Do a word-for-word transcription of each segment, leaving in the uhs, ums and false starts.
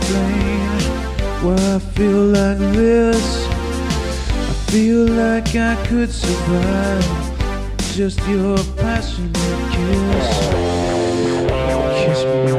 explain why I feel like this. I feel like I could survive just your passionate kiss. Kiss me.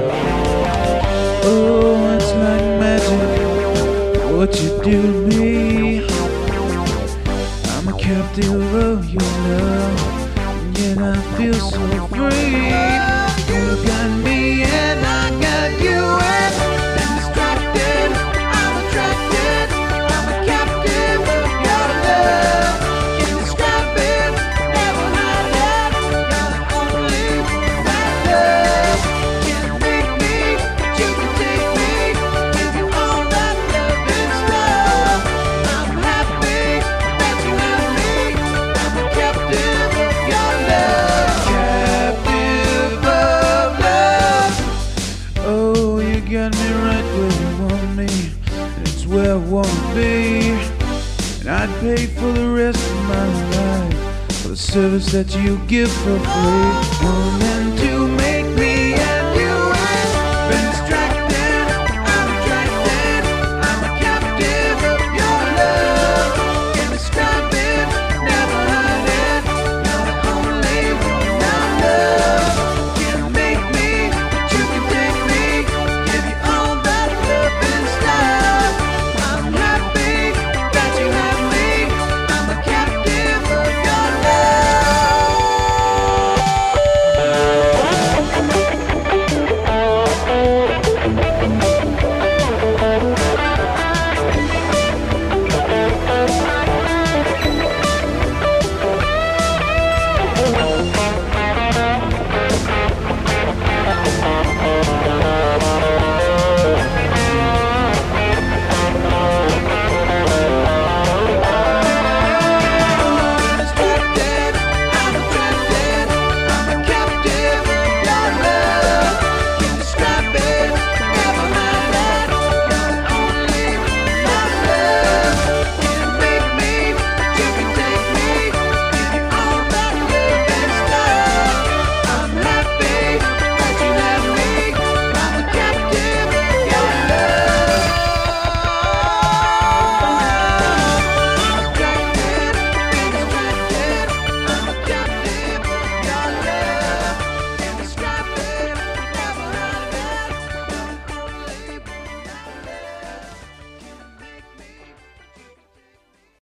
Oh, it's like magic what you do to me. I'm a captive of your love, and yet I feel so free. You got me and I got you, and I'm distracted, I'm attracted, I'm a captive of your love. Can't describe it, never had it, you're the only my love. Can't make me, but you can take me, give you all that love and stuff. I'm happy that you have me, I'm a captive of your love. Captive of love. Oh, you got me right where you want me, and it's where I wanna be. And I'd pay for the rest of my life for the service that you give for free. Woman,